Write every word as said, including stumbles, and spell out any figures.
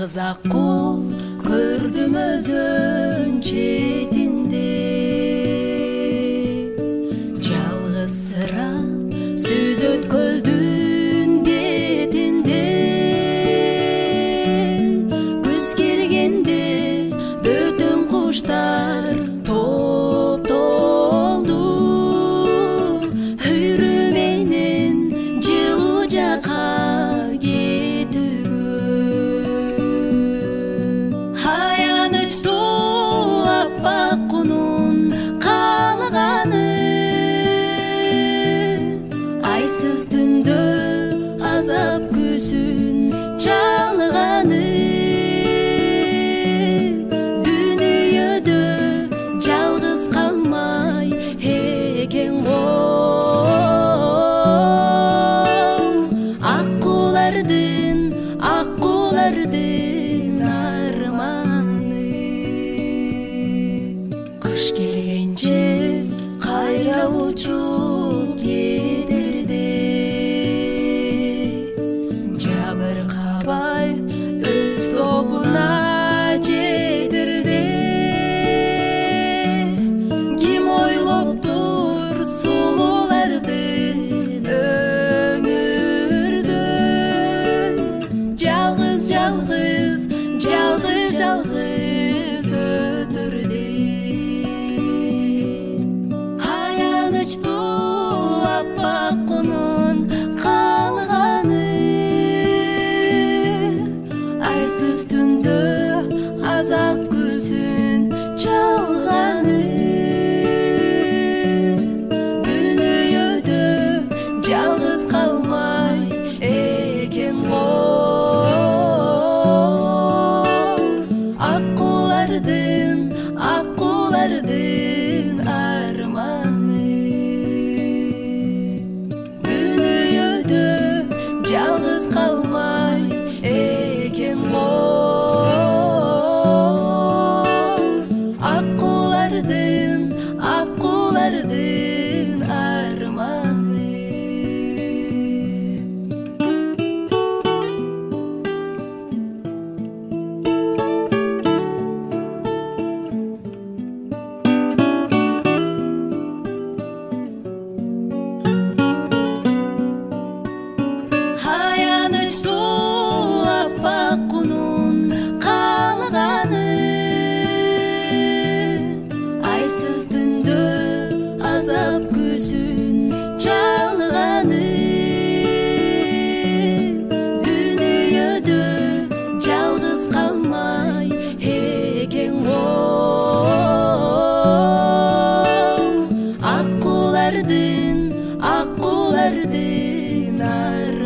жалгыз аккул көрдүм өзөн четинде, жалгызсырап сүзөт көлдүн бетинде. Күз келгенде бөтөн куштар топтолду, өйрө менен жылуу жака кетүүгө. Аянычтуу аппак кунун калганы, айсыз түндө азап күзүн чалганы. Дүнүйөдө жалгыз калмай экен го, аккулардын аккулардын арманы. Кыш келгенче кайра учуп кетерде, жабыркабай өз тобуна жетерде. Ким ойлоптур сулуулардын өмүрдөн, жалгыз жалгыз жалгыз жалгыз өтөрдө. Аянычтуу аппак кунун калганы, айсыз түндө азап күзүн чалганы. Дүнүйөдө жалгыз калмай экен го, аккулардын аккулардын арманы. Дүнүйөдө жалгыз калмай экен го, аккулардын аккулардын арманы. Аянычтуу аппак кунун калганы, айсыз түндө азап күзүн чалганы. Дүнүйөдө жалгыз калмай экен го, аккулардын аккулардын арманы.